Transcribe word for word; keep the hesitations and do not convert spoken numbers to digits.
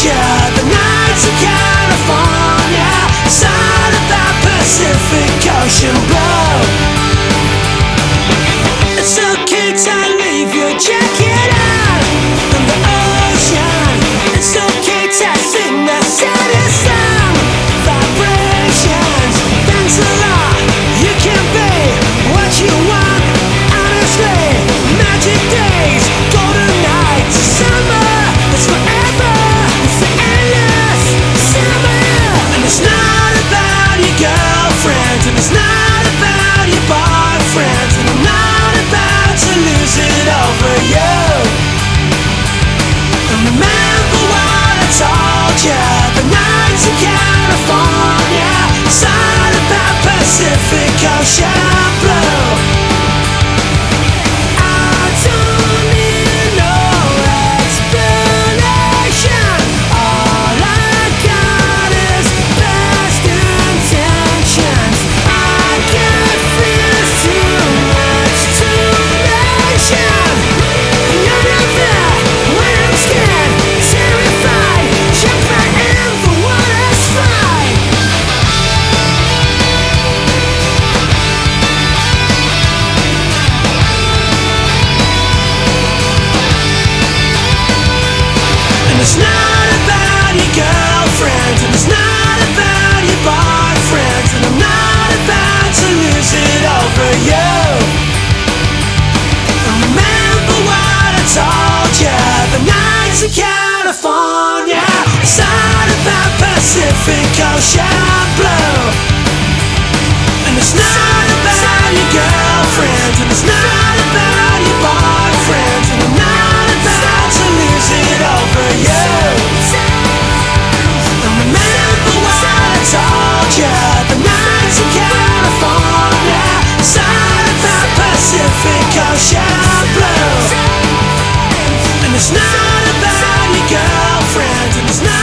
you the nights in California, side of the Pacific Ocean blue. It's okay to leave your jacket out on the ocean. It's okay to sing the saddest song. Vibrations, thanks a lot. You can be what you want, honestly. Magic days, golden nights, summer, it's forever, it's the endless summer. And it's not about your girlfriends, and it's not about your boyfriends, and I'm not about to lose it over you. And remember what I told you the nights in California, side of the Pacific Ocean blue. I don't need no explanation. All I got is best intentions. I can't feel too much to mention. None of that when I'm scared, terrified, jumping in for what is fine. And it's not about your girlfriends, and it's not about your boyfriends, and I'm not about to lose it over you. And remember what I told you the nights in California, side of the Pacific Ocean blue. And it's not about your girlfriends, and it's not about your boyfriends, and I'm not about to lose it over you. And remember what I told you the nights in California, side of the Pacific Ocean blue. And it's not about your girlfriends, and it's not